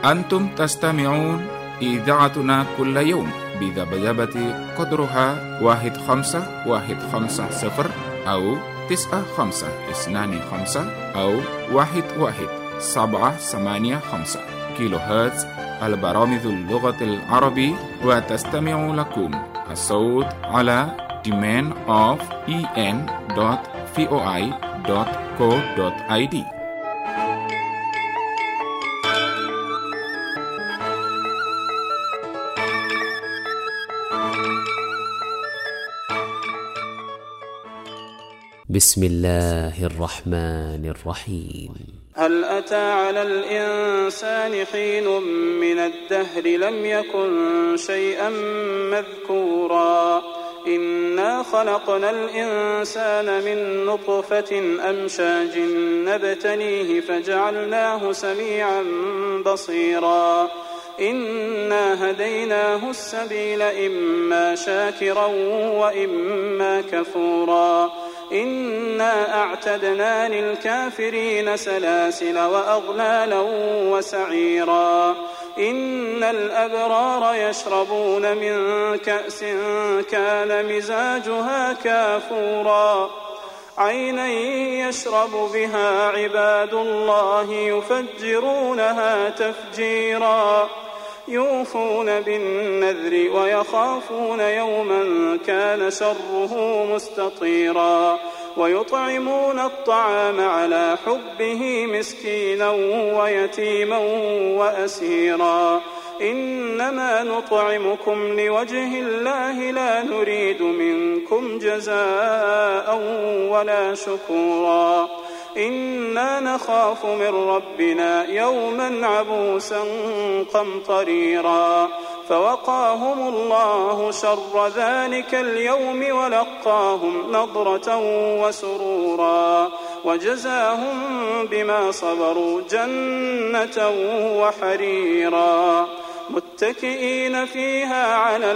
أنتم تستمعون إذاعتنا كل يوم بذبذبة قدرها 1510 أو 9525 أو 11785 كيلو هرتز البرامج اللغة العربية. وتستمع لكم الصوت على demand.en.voi.co.id. بسم الله الرحمن الرحيم. هل أتى على الإنسان حين من الدهر لم يكن شيئا مذكورا إنا خلقنا الإنسان من نطفة أمشاج نبتليه فجعلناه سميعا بصيرا إنا هديناه السبيل إما شاكرا وإما كفورا إنا أعتدنا للكافرين سلاسل وأغلالا وسعيرا إن الأبرار يشربون من كأس كان مزاجها كافورا عينا يشرب بها عباد الله يفجرونها تفجيرا يوفون بالنذر ويخافون يوما كان شره مستطيرا ويطعمون الطعام على حبه مسكينا ويتيما وأسيرا إنما نطعمكم لوجه الله لا نريد منكم جزاء ولا شكورا إنا نخاف من ربنا يوما عبوسا قمطريرا فوقاهم الله شر ذلك اليوم ولقاهم نضرة وسرورا وجزاهم بما صبروا جنة وحريرا متكئين فيها على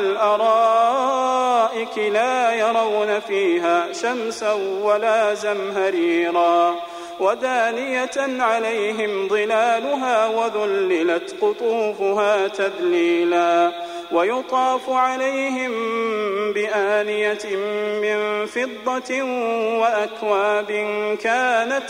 الأرائك لا يرون فيها شمسا ولا زمهريرا ودانية عليهم ظلالها وذللت قطوفها تذليلا ويطاف عليهم بآنية من فضة وأكواب كانت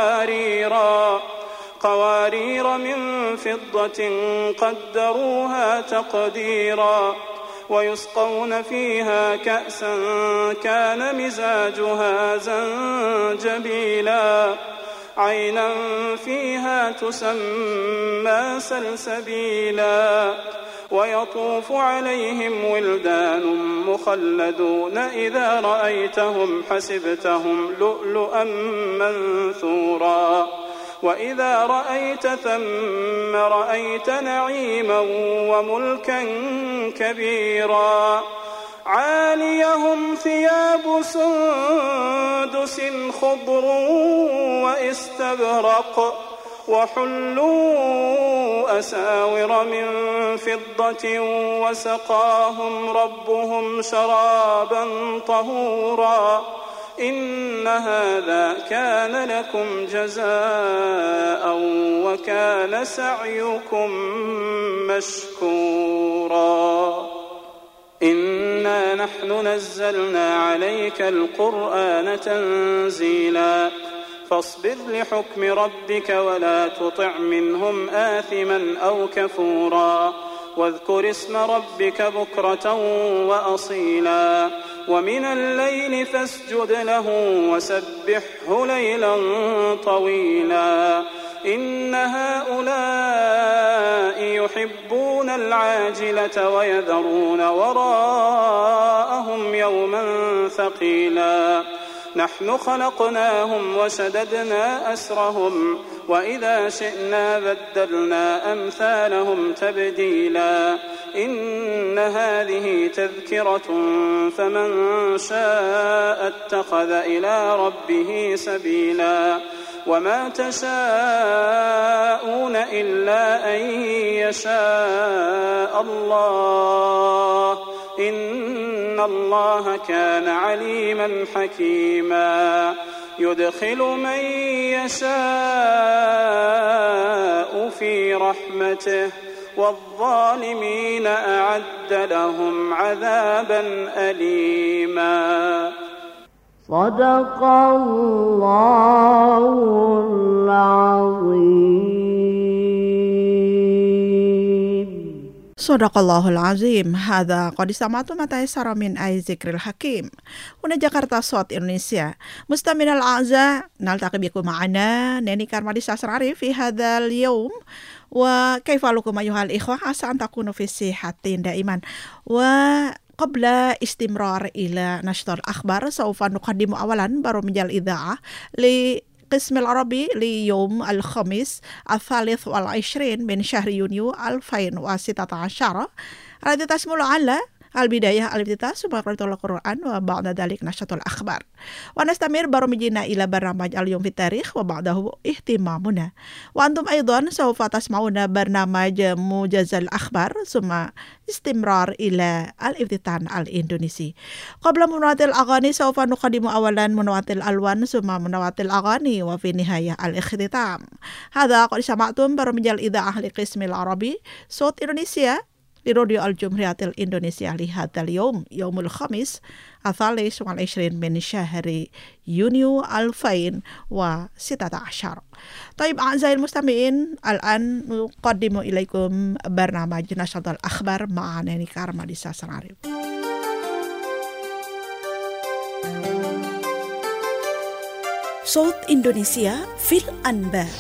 قوارير من فضة قدروها تقديرا ويسقون فيها كأسا كان مزاجها زنجبيلا عينا فيها تسمى سلسبيلا ويطوف عليهم ولدان مخلدون إذا رأيتهم حسبتهم لؤلؤا منثورا وإذا رأيت ثم رأيت نعيما وملكا كبيرا عاليهم ثياب سندس خضر واستبرق وحلوا أساور من فضة وسقاهم ربهم شرابا طهورا إن هذا كان لكم جزاء وكان سعيكم مشكورا إنا نحن نزلنا عليك القرآن تنزيلا فاصبر لحكم ربك ولا تطع منهم آثما أو كفورا واذكر اسم ربك بكرة وأصيلا ومن الليل فاسجد له وسبحه ليلا طويلا إن هؤلاء يحبون العاجلة ويذرون وراءهم يوما ثقيلا نحن خلقناهم وشددنا أسرهم وإذا شئنا بدلنا أمثالهم تبديلا إن هذه تذكرة فمن شاء اتخذ إلى ربه سبيلا وما تشاءون إلا أن يشاء الله إن الله كان عليما حكيما يدخل من يشاء في رحمته والظالمين أعد لهم عذابا أليما. صدق الله العظيم. Sadaqallahul azim. Hadza qad istama'tu ma tayassara min zikril hakim. Huna Jakarta Sawt Indonesia. Mustaminal a'za naltaqi bikum ma'ana Neni Karmadi Sasar Arif fi hadzal yawm. Wa kaifa lakum ayyuhal ikhwah asa an takunu fi sihatin daiman. Wa قبل استمرار إلى نشر الأخبار سوف نقدم أولا برامج الإذاعة لقسم العربي ليوم الخميس 23 من شهر يونيو 2016 الذي تشمل على البداية الافتتاح ثم قراءة القرآن وبعد ذلك نشرة الأخبار ونستمر برامجنا إلى برنامج اليوم في التاريخ وبعده اهتمامنا وأنتم أيضا سوف تسمعون برنامج موجز الأخبار ثم استمرار إلى الافتتاح الإندونيسي. قبل منوات الأغاني سوف نقدم أولا منوات الألوان ثم منوات الأغاني وفي النهاية الاختتام. هذا قد سمعتم برامج الإذاعة لقسم العربي صوت إندونيسيا لراديو الجمهورية الإندونيسية لهذا اليوم يوم الخميس 23 من شهر يونيو 2016. طيب أعزائي المستمعين الآن نقدم إليكم برنامج نشرة الأخبار مع ناني كارمدي ساسر عريف. صوت إندونيسيا في الأنباء.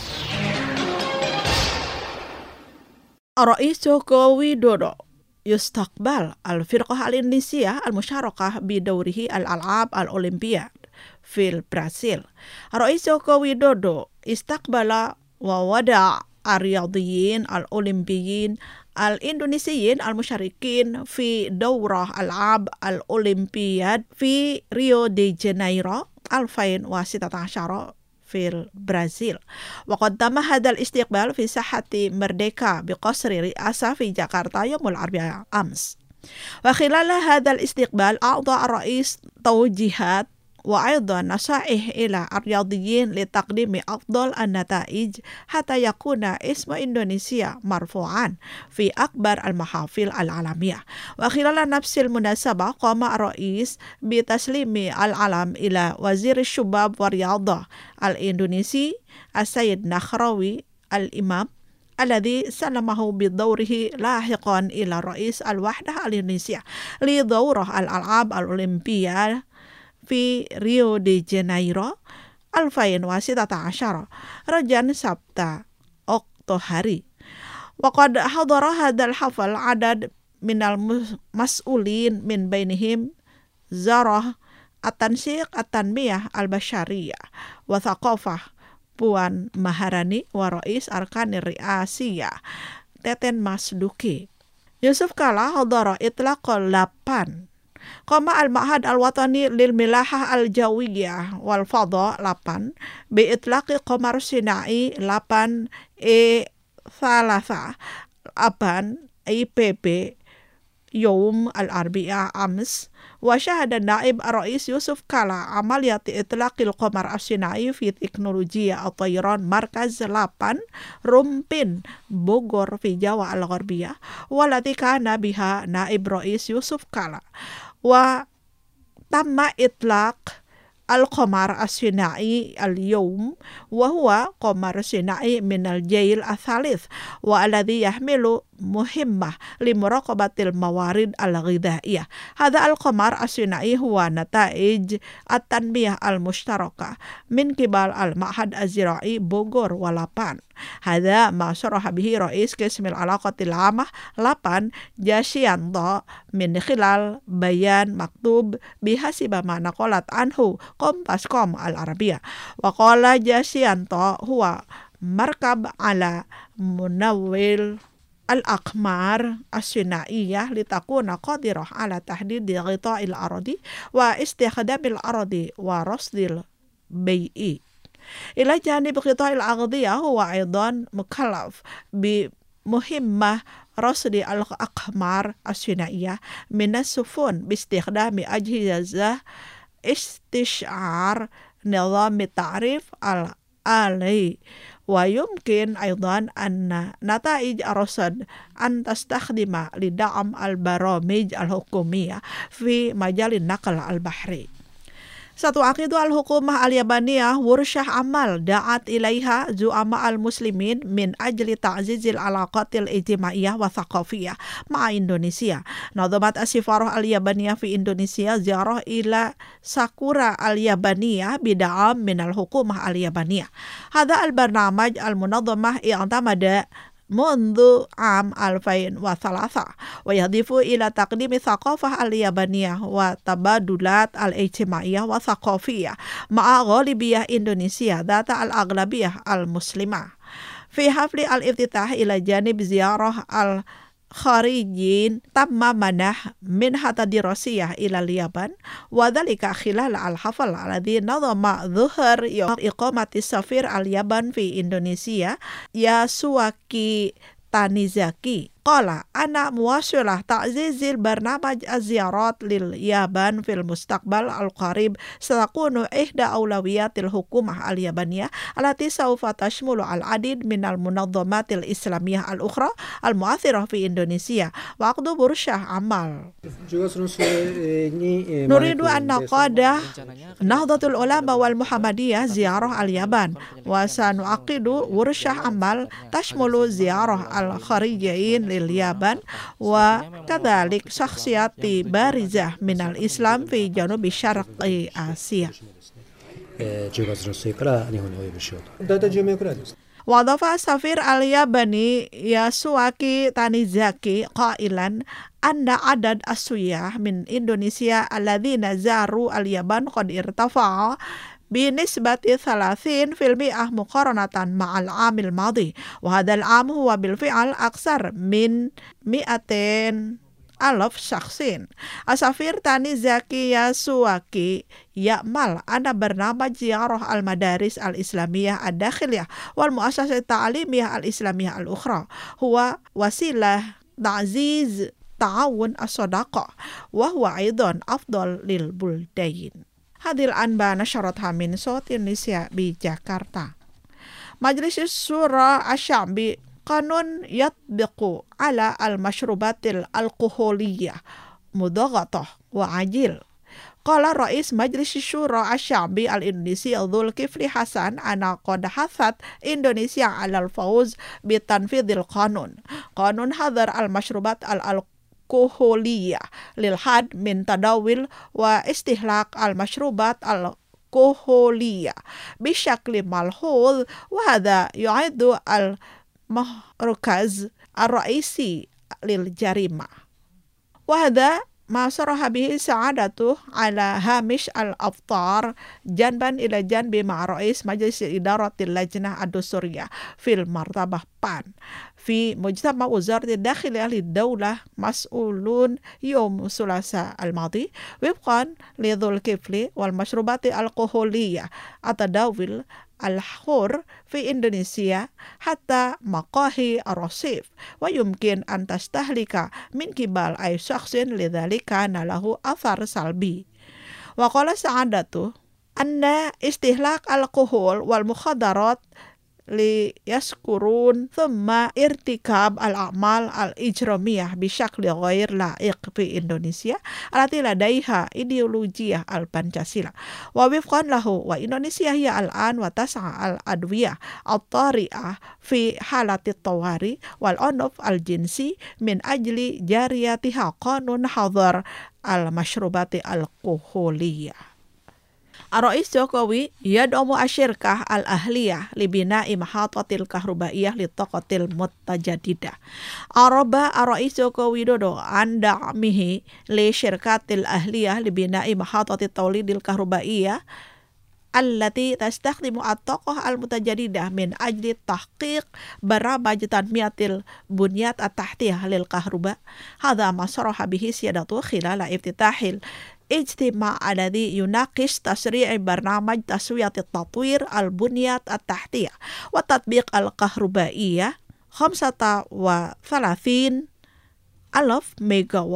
الرئيس جوكو ويدودو يستقبل الفرقة الإندونيسية المشاركة بدوره الألعاب الأولمبياد في البرازيل. الرئيس جوكو ويدودو استقبل وودع الرياضيين الأولمبيين الإندونيسيين المشاركين في دورة ألعاب الأولمبياد في ريو دي جانيرو 2016 في البرازيل. وقد تم هذا الاستقبال في ساحة مرديكا بقصر رئاسة في جاكرتا يوم الأربعاء أمس. وخلال هذا الاستقبال أعطى الرئيس توجيهات وأيضا نصائح إلى الرياضيين لتقديم أفضل النتائج حتى يكون اسم إندونيسيا مرفوعا في أكبر المحافل العالمية. وخلال نفس المناسبة قام الرئيس بتسليم العلم إلى وزير الشباب والرياضة الإندونيسي السيد نخراوي الإمام الذي سلمه بدوره لاحقا إلى رئيس الوحدة الإندونيسية لدورة الألعاب الأولمبية في ريو دي جانيرو 2016 رجاء سبت أكتوبر. وقد حضر هذا الحفل عدد من المسؤولين من بينهم وزارة التنسيق التنمية البشرية وثقافة Puan Maharani ورئيس أركان الرئاسية تيتن ماسدوكي. يوسف كالا حضر إطلاق اللبان. قام المعهد الوطني للملاحة الجوية والفضاء لابان بإطلاق قمر صناعي لابان E3 أبان IPB يوم الأربعاء أمس. وشهد النائب الرئيس يوسف كالا عملية إطلاق القمر الصناعي في تكنولوجيا الطيران مركز لابان رومبين بوغور في جاوا الغربية والتي كان بها نائب رئيس يوسف كالا. وتم إطلاق القمر الصناعي اليوم وهو قمر صناعي من الجيل الثالث والذي يحمل مهمة لمراقبة الموارد الغذائية. هذا القمر الصناعي هو نتائج التنمية المشتركة من قبل المعهد الزراعي بوغور ولابان. هذا ما صرح به رئيس قسم العلاقات العامة لابان جاشيانتو من خلال بيان مكتوب بحسب ما نقلت عنه كومباسكوم العربية. وقال جاشيانتو هو مركب على منول الأقمار الصناعية لتكون قادرة على تحديد غطاء الأرض واستخدام الأرض ورصد البيئي. إلى جانب غطاء الأغذية هو أيضا مكلف بمهمة رصد الأقمار الصناعية من السفن باستخدام أجهزة استشعار نظام التعريف الآلي. ويمكن أيضا أن نتائج الرصد أن تستخدم لدعم البرامج الحكومية في مجال النقل البحري. Satu aqidu al-hukumah al-yabaniyah wursyah amal da'at ilaiha zu'ama al-muslimin min ajli ta'zizil alaqatil ijtimaiyah wa thaqafiyah ma'a Indonesia. Nadhamat as-sifarah al-yabaniyah fi Indonesia ziarah ila Sakura al-yabaniyah bida'am min al-hukumah al-yabaniyah. Hadha al-barnamaj al-munadhamah i'tamada منذ عام 2003 ويهدف إلى تقديم الثقافة اليابانية وتبادلات الاجتماعية والثقافية مع غالبية إندونيسيا ذات الأغلبية المسلمة. في حفل الافتتاح إلى جانب زيارة الخارجين تم منح منحة دراسية إلى اليابان وذلك خلال الحفل الذي نظم ظهر إقامة السفير اليابان في إندونيسيا ياسوكي تانيزاكي. قال أنا مواصلة تعزيز البرنامج الزيارات لليابان في المستقبل القريب ستكون إحدى أولويات الحكومة اليابانية التي سوف تشمل العديد من المنظمات الإسلامية الأخرى المؤثرة في إندونيسيا وعقد ورشة عمل. نريد أن نقاد نهضة العلماء والمحمدية زيارة اليابان وسنعقد ورشة عمل تشمل زيارة الخارجيين لليابان وكذلك شخصيات بارزة من الإسلام في جنوب شرق آسيا. وأضاف السفير الياباني ياسوكي تانيزاكي قائلا أن عدد السياح من إندونيسيا الذين زاروا اليابان قد ارتفع بنسبة 30% مقارنة مع العام الماضي وهذا العام هو بالفعل أكثر من 200,000 شخص. السفير تانيزاكي ياسوكي يأمل أن برنامج زيارة المدارس الإسلامية الداخلية والمؤسسات التعليمية الإسلامية الأخرى هو وسيلة تعزيز تعاون الصداقة وهو أيضا أفضل للبلدين. Hadil Anba nasyaratha min Sawt Indonesia di Jakarta. Majlis Syura Asy-Sya'bi qanun yatbiqu ala al-mashrubatil alkoholiyah mudaghatah wa ajil. Qala Rais Majlis Syura Asy-Sya'bi al-Indonesi Zulkifli Hasan ana qad hasat Indonesia ala al-fawz bi tanfidhil qanun. Qanun hadar al-mashrubat al-alkoholiyah lil had min tadawil wa istihlak al-mashrubat al-alkoholiyah bishakli malhul wa hadha yu'addu al-mahrukaz ar-raisi lil jarima wa hadha ma saraha bihi sa'adatu ala hamish al-aftar janban ila janbi ma'a rais majlis idaratil lajnah ad-dusuriyah fil martabah pan fi mujtama وزارة الداخلية للدولة مسؤولون يوم الثلاثاء الماضي وفقا لذو الكفل والمشروبات الألكحولية التداول الحر في إندونيسيا حتى مقاهي الرصيف ويمكن أن تستهلك من قبل أي شخص لذلك كان له أثر سلبي. وقال سعادته أن استهلاك الكحول والمخدرات ليسكرون ثم ارتكاب الأعمال الإجرامية بشكل غير لائق في إندونيسيا التي لديها إيديولوجية البنشاسيلا ووفقا له وإندونيسيا هي الآن وتسعى الأدوية الطارئة في حالة الطوارئ والعنف الجنسي من أجل جاريتها قانون حظر المشروبات الكحولية. الرئيس جوكوي يدعم الشركة الأهلية لبناء محطة الكهربائية للطاقة المتجددة. أعرب الرئيس جوكوي دودو عن دعمه للشركات الأهلية لبناء محطة التوليد الكهربائية التي تستخدم الطاقة المتجددة من أجل تحقيق برنامج تنمية البنيات التحتية للكهرباء. هذا ما صرح به سيادته خلال افتتاح اجتماع الذي يناقش تشريع برنامج تسوية التطوير البنيات التحتية والتطبيق الكهربائية 35,000 ميجاوات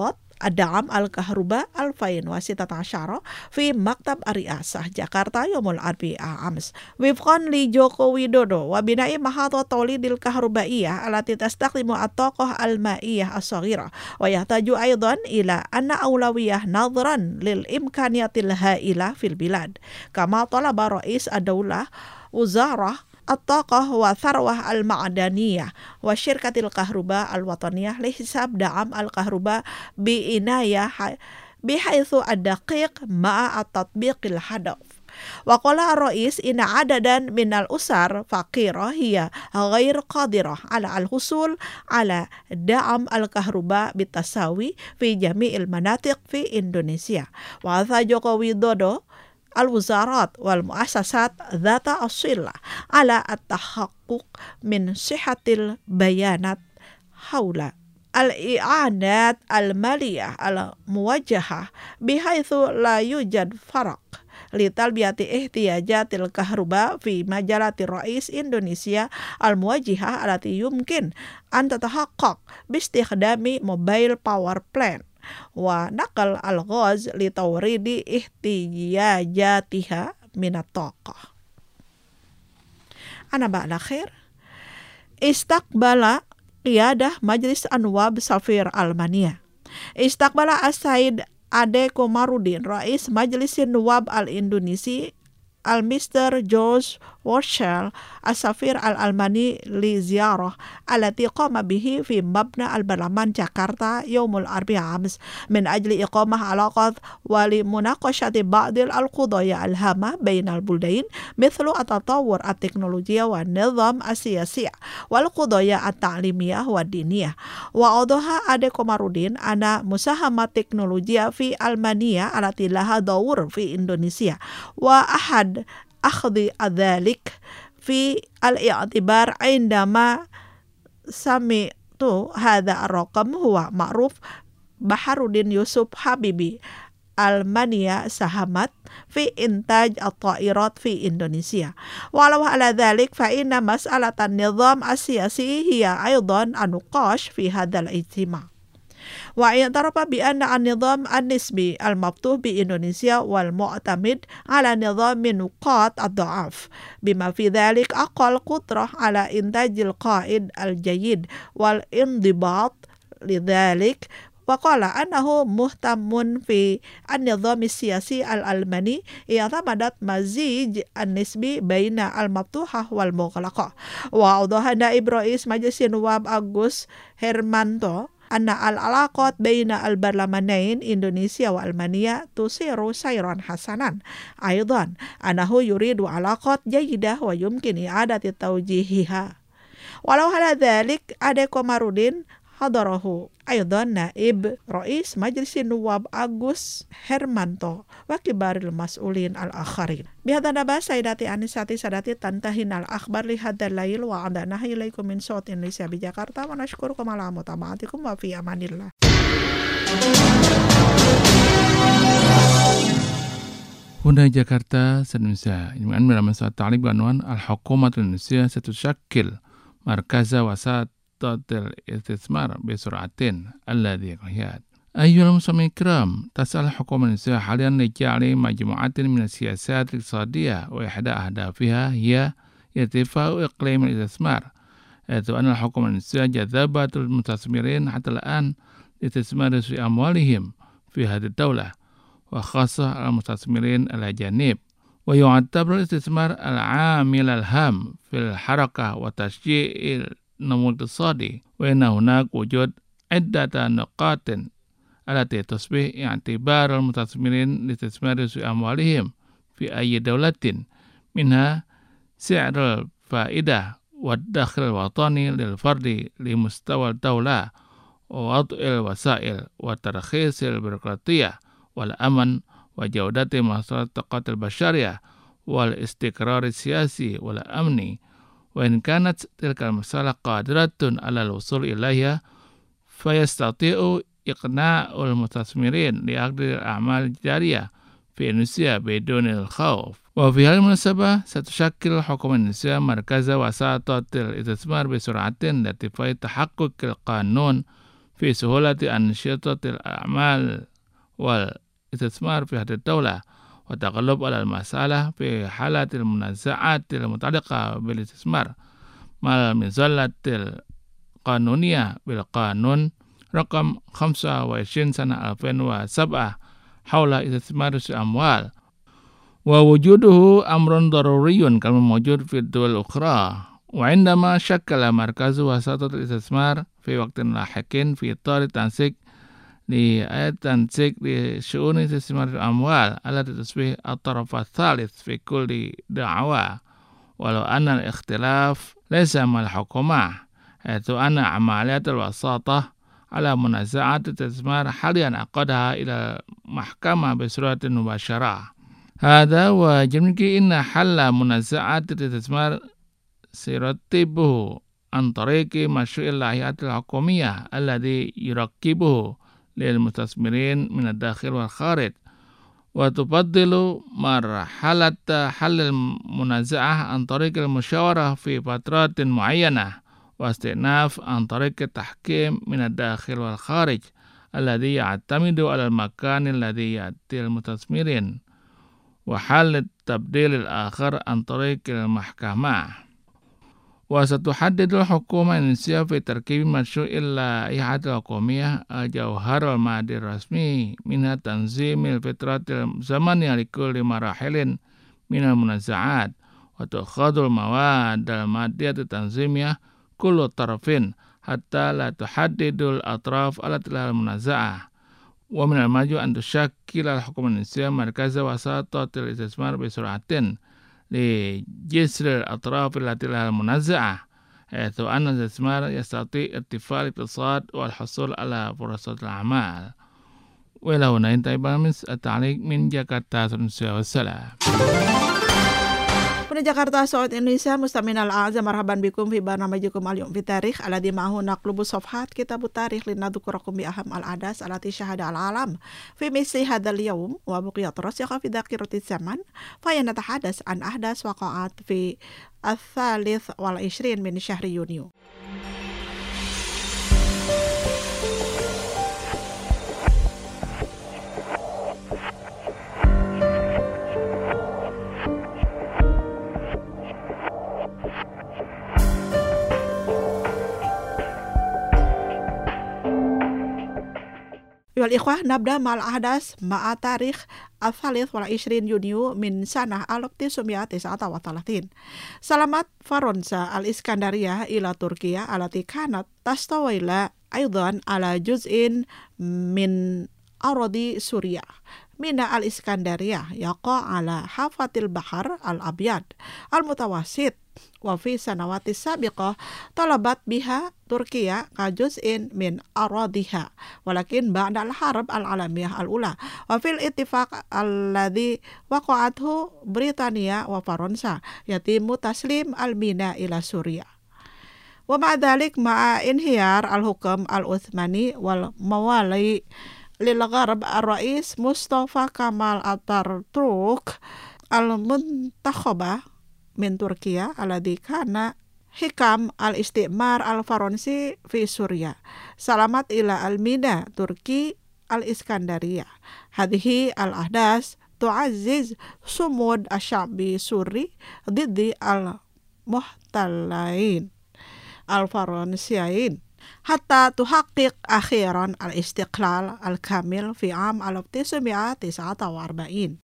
الدعم الكهرباء 2016 في مكتب الرئاسة جاكرتا يوم الأربعاء أمس وفقا لجوكو ويدودو وبناء محطة توليد الكهربائية التي تستخدم الطاقة المائية الصغيرة ويحتاج أيضا إلى أن أولوية نظرا للإمكانيات الهائلة في البلاد كما طلب رئيس الدولة وزارة الطاقة والثروة المعدنية وشركة الكهرباء الوطنية لحساب دعم الكهرباء بعناية بحيث الدقيق مع التطبيق الهدف. وقال الرئيس إن عددا من الأسر فقيرة هي غير قادرة على الحصول على دعم الكهرباء بالتساوي في جميع المناطق في إندونيسيا. وهذا جوكو ويدودو الوزارات والمؤسسات ذات الصلة على التحقق من صحة البيانات حول الإعانات المالية الموجهة بحيث لا يوجد فرق لتلبية احتياجات الكهرباء في مجالات الرئيس إندونيسيا الموجهة التي يمكن أن تتحقق باستخدام موبايل باور بلانت ونقل الغاز لتوريد احتياجاتها من الطاقة. أنا بقى خير استقبل قيادة مجلس النواب سفير ألمانيا. استقبل السيد Ade Komarudin رئيس مجلس النواب الإندونيسي المستر جورج وورشل السفير الألماني لزيارة التي قام به في مبنى البرلمان جاكرتا يوم الأربعاء أمس من أجل إقامة علاقات ولمناقشة بعض القضايا الهامة بين البلدين مثل التطور التكنولوجي والنظام السياسي والقضايا التعليمية والدينية. وأوضح أدي كومارودين أن مساهمة التكنولوجيا في ألمانيا التي لها دور في إندونيسيا وأحد أخذ ذلك في الاعتبار عندما سمعت هذا الرقم هو معروف بحرودين يوسف حبيبي. ألمانيا ساهمت في إنتاج الطائرات في إندونيسيا. ولو على ذلك فإن مسألة النظام السياسي هي أيضا النقاش في هذا الاجتماع. واعترف بأن النظام النسبي المفتوح بإندونيسيا والمعتمد على نظام نقاط الضعف بما في ذلك أقل قدرة على إنتاج القائد الجيد والانضباط لذلك. وقال أنه مهتم في النظام السياسي الألماني يعتمد مزيج النسبي بين المفتوحة والمغلقة. وأوضح نائب رئيس مجلس النواب أغوست هيرمانتو أن العلاقات بين البرلمانين إندونيسيا وألمانيا تسير سيرا حسنا. أيضا أنه يريد علاقات جيدة ويمكن إعادة توجيهها. ولو على ذلك أدي كومارودين حضره أيضا نائب رئيس مجلس النواب أغوست هيرمانتو وكبار المسؤولين الآخرين. بهذا نبأ سيداتي أنساتي سادتي تنتهينا الأخبار لهذا الليل وعندنا إليكم من صوت إندونيسيا بجاكرتا ونشكركم على متابعتكم وفي أمان الله. هنا جاكرتا سنوسا يمكن من مسألة التعليق بعنوان الحكومة الإندونيسية ستشكل مركز وسط الاستثمار بسرعتين الذي قياد. أيها المستمعين الكرام، تسعى الحكومة الإندونيسية حاليا لجعل مجموعة من السياسات الاقتصادية وإحدى أهدافها هي ارتفاع إقليم الاستثمار، حيث أن الحكومة الإندونيسية جذبت المستثمرين حتى الآن لاستثمار في أموالهم في هذه الدولة وخاصة المستثمرين الأجانب. ويعتبر الاستثمار العامل الهام في الحركة وتشجيع النمو الاقتصادي، وإن هناك وجود عدة نقاط التي تصبح اعتبار المستثمرين لاستثمار في أموالهم في أي دولة، منها سعر الفائدة والدخل الوطني للفرد لمستوى الدولة ووضع الوسائل وترخيص البيروقراطية والأمن وجودة مصادر الطاقة البشرية والاستقرار السياسي والأمني. وإن كانت تلك المسألة قادرة على الوصول إليها فيستطيع إقناع المستثمرين لعقد الأعمال الجارية في إندونيسيا بدون الخوف. وفي هذه المناسبة ستشكل الحكومة الإندونيسية مركز وساطة الاستثمار بسرعة لارتفاع تحقق القانون في سهولة أنشطة الأعمال والاستثمار في هذه الدولة وتغلب على المسألة في حالة المنازعات المتعلقة بالاستثمار مع المظلة القانونية بالقانون رقم 25 سنة 2007 حول استثمار الأموال، ووجوده أمر ضروري كما موجود في الدول الأخرى. وعندما شكل مركز وساطة الاستثمار في وقت لاحق في إطار التنسيق لشؤون استثمار الأموال التي تصبح الطرف الثالث في كل دعوة، ولو أن الاختلاف ليس مع الحكومة، حيث أن عمليات الوساطة على منازعات الاستثمار حاليا عقدها إلى المحكمة بصورة مباشرة. هذا وجمعك إن حل منازعات الاستثمار سيرتبه عن طريق مشروع اللائحات الحكومية الذي يركبه للمستثمرين من الداخل والخارج، وتفضل مرحلة حل المنازعة عن طريق المشاورة في فترات معينة، واستئناف عن طريق التحكيم من الداخل والخارج الذي يعتمد على المكان الذي يأتي المستثمرين، وحل التبديل الآخر عن طريق المحكمة. وستحدد الحكومة الإندونيسية في تركيب مشروع اللائحات الحكومية الجوهر المادي الرسمي، منها تنظيم الفترات الزمنية لكل مراحل من المنازعات، وتأخذ المواد المادية التنظيمية كل طرف حتى لا تحدد الأطراف التي لها المنازعة. ومن المجب أن تشكل الحكومة الإندونيسية مركز وساطة الاستثمار بسرعة لجسر الأطراف التي لها المنازعة، حيث أن الاستثمار يستطيع ارتفاع الاقتصاد والحصول على فرص الأعمال. وإلى هنا انتهى برنامج التعليق من جاkarta. والسلام. Dari Jakarta, Saud Indonesia, Mustaminal A'za, marhaban bikum fi barnamajikum al-yum fi tarikh alladhi ma'ahu naqlubu safhat kitabut tarikh linadhkurakum bi aham al-adas alati syahada al-alam fi misli hadzal yawm wa buqiyat rasikha fi dhakirati zaman fa yanatahadas an ahdas waqa'at fi ats-tsalits wal 20 min syahri Yuni. Wal-ikhwah nabda ma'al ahdas ma'a tarikh al-thalith wal 20 Yuniu min sanah al-1939. Salamat Faronsa al-Iskandariyah ila Turkiya alati kanat tastawila aidan ala juz'in min aradi Suriah mina al-Iskandariyah yaqa ala hafatil bahar al-abyad al-mutawasit wa fi sanawati sabiqah talabat biha Turkiya ka juz'in min aradiha walakin ba'da al-harb al-alamiyah al-ula wa fil ittifaq alladhi waqa'athu Britania wa Faransa yatimu taslim al-mina ila Suriah. Wa ma'adhalik ma'a inhiyar al-hukam al-Uthmani wal mawali lil gharb ar-rais Mustafa Kamal Atatürk al-muntakhaba min Turkiya alladhi kana hikam al-istimar al-Faransi fi Suriah. Salamat ila al-mina Turki al-Iskandariyah. Hadhihi al-ahdas tu'azziz sumud asy-sya'bi Suri diddi al-muhtalain al-Faransiyain hatta tuhaqqiq akhiran al-istiqlal al-kamil fi am 1949.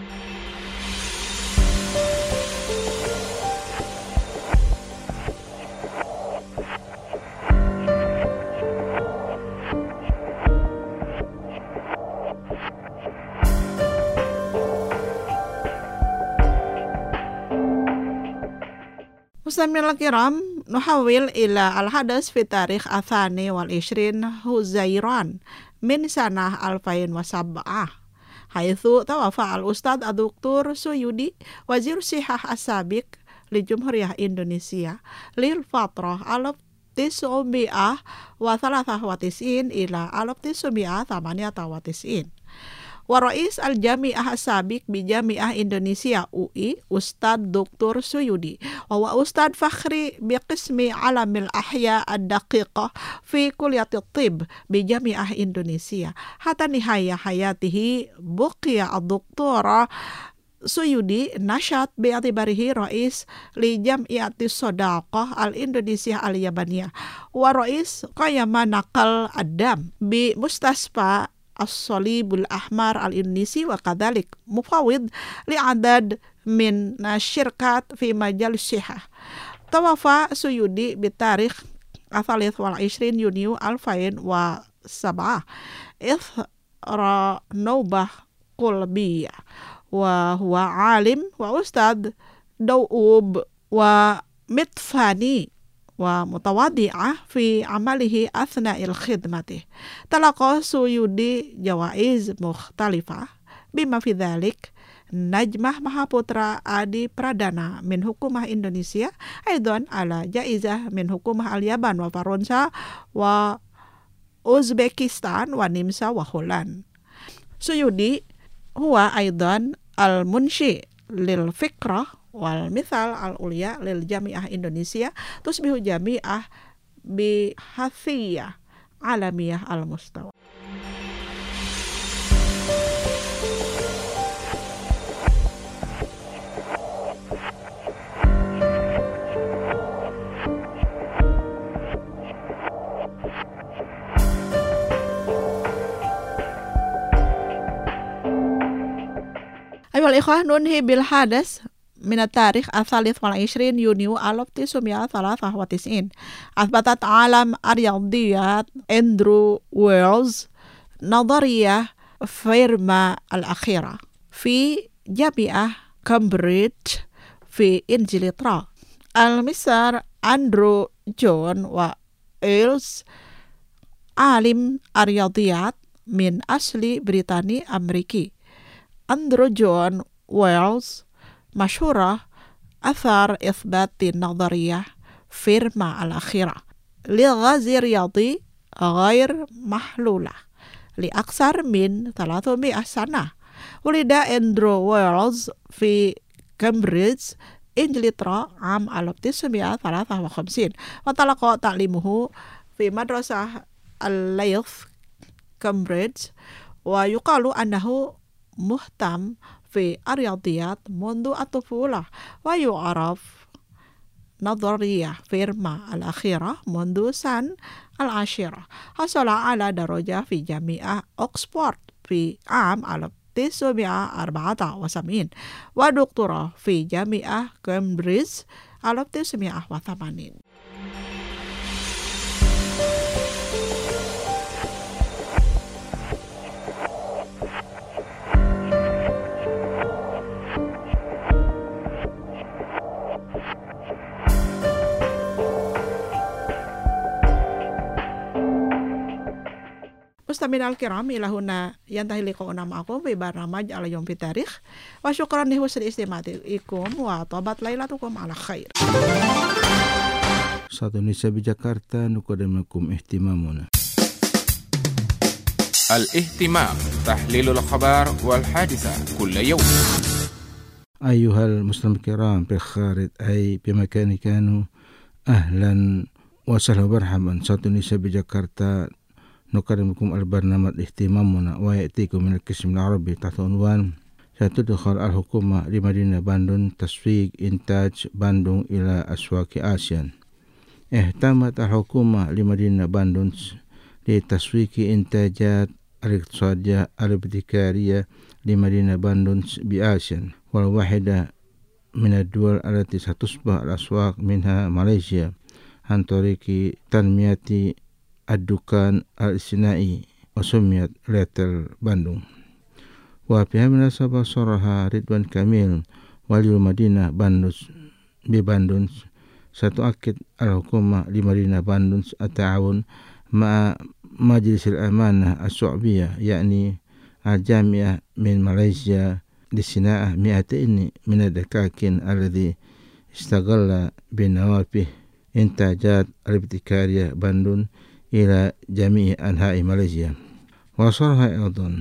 Mustamil kiram nuhawil ila al-hadas fi tarikh athani wal 20 Huzairan min sanah 2007 haitsu tawafa al-Ustad Ad-Doktor Suyudi Wazir Sihah As-Sabiq li Jumhuriyah Indonesia lil fatrah 1993 ila 1998. Wa Rais Al-Jami'ah As-Sabiq bi Jami'ah Indonesia UI Ustadz Dr. Suyudi wa Ustadz Fakhri bi Qismi Alamil Ahya Ad-Daqiqah fi Kulliyat At-Tibb bi Jami'ah Indonesia hatta nihaya hayatihi buqiya ad-doktora Suyudi nashat bi'atibarihi Rais li Jam'iyatis Sodaqah Al-Indonesia Al-Yabaniyah wa Rais Qayama Naqal Ad-Dam bi Mustasfa As-Salibul Ahmar Al-Indonesia wa kadhalik mufawid li'adad min syirkat fi majal syihah. Tawafa Suyudi bitarikh Athalith wal 20 Yuniu 2007 ithra Naubah Qulbiyah wa huwa alim wa ustad Dawub wa mitfani wa mutawadi'ah fi amalihi athna'il khidmatih. Talaqa Suyudi jawaiz mukhtalifah bima fi dhalik Najmah Mahaputra Adi Pradana min Hukumah Indonesia aidan ala jaizah min Hukumah Al-Yaban wa Faransa wa Uzbekistan wa Nimsa wa Holland. Suyudi huwa aidan al-munshi lil fikrah wal mithal al-ulya lil Jami'ah Indonesia tusbihu Jami'ah bi hathiyah alamiyah al-mustawa. Ayol ikhwah nunhi bil hadas min at-tarikh al-thalith wal 20 Yuniu 1993 athbatat alam ar-riyadiyat Andrew Wells nadhariyah firma al-akhirah fi Jami'ah Cambridge fi Ingilterra. Al-Misar Andrew John wa Earls alim ar-riyadiyat min asli Britani Ameriki. Andrew John Wells مشهورة أثار إثبات النظرية فيرما الأخيرة لغاز رياضي غير محلولة لأكثر من 300 سنة. ولد أندرو ويلز في كامبريدج إنجلترا عام 1953 وتلقى تعليمه في مدرسة الليث كامبريدج ويقال أنه مهتم في الرياضيات منذ الطفولة ويعرف نظرية فيرما الأخيرة منذ سن 10. حصل على درجة في جامعة أكسفورد في عام 1974 ودكتوراه في جامعة كامبريدج 1980. Mustami'in al-kiram ila huna yantahi liqa'una ma'akum fi barnamaj ala yawm fi tarikh wa syukran li husni istimatikum wa tabat lailatukum ala khair. Satu Indonesia di Jakarta nuqaddimukum ihtimamuna. الاهتمام تحليل الأخبار والحادثة كل يوم. أيها المسلمون الكرام بالخارج أي بمكان كانوا أهلا وسهلا ومرحبا. Satu Indonesia di Jakarta نقدمكم البرنامج اهتمامنا ويأتيكم من القسم العربي تحت عنوان ستدخل الحكومة لمدينة باندون تسويق إنتاج باندون إلى أسواق آسيا. اهتمت الحكومة لمدينة باندون لتسويق إنتاجات الاقتصادية الابتكارية لمدينة باندون بآسيا والواحدة من الدول التي ستصبح الأسواق منها ماليزيا عن طريق تنمية الدكان الاصطناعي وسميت ليتل باندون. وفي هذه المناسبة صرح رضوان كامل ولي المدينة بباندون ستؤكد الحكومة لمدينة باندون التعاون مع مجلس الأمانة الشعبية يعني الجامعة من ماليزيا لصناعة 200 من الدكاكين الذي استغل بنوافذ إنتاجات الابتكارية باندون إلى جميع أنحاء ماليزيا. وصرح أيضا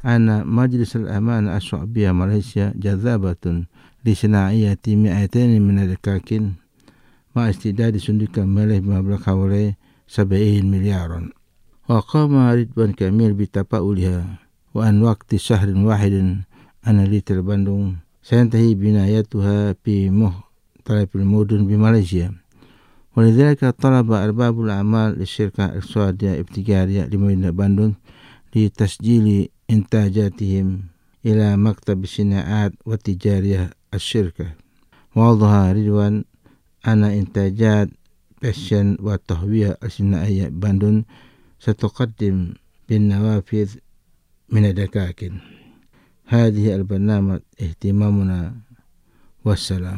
أن مجلس الأمانة الشعبية ماليزيا جذابة لصناعية 200 من الدكاكين مع استعداد صندوق مالي بمبلغ حوالي 70 مليار. وقام رضوان كامل بتفاؤلها وأن وقت شهر واحد أن لتر بندung سينتهي بنايتها في مختلف المدن بماليزيا. ولذلك طلب أرباب الأعمال للشركة الاقتصادية الابتكارية لمدينة بندung لتسجيل إنتاجاتهم إلى مكتب الصناعات والتجارية الشركة. ووضح رضوان أن إنتاجات فاشن والتهوية الصناعية بندung ستقدم بالنوافذ من الدكاكين. هذه البرنامج اهتمامنا والسلام.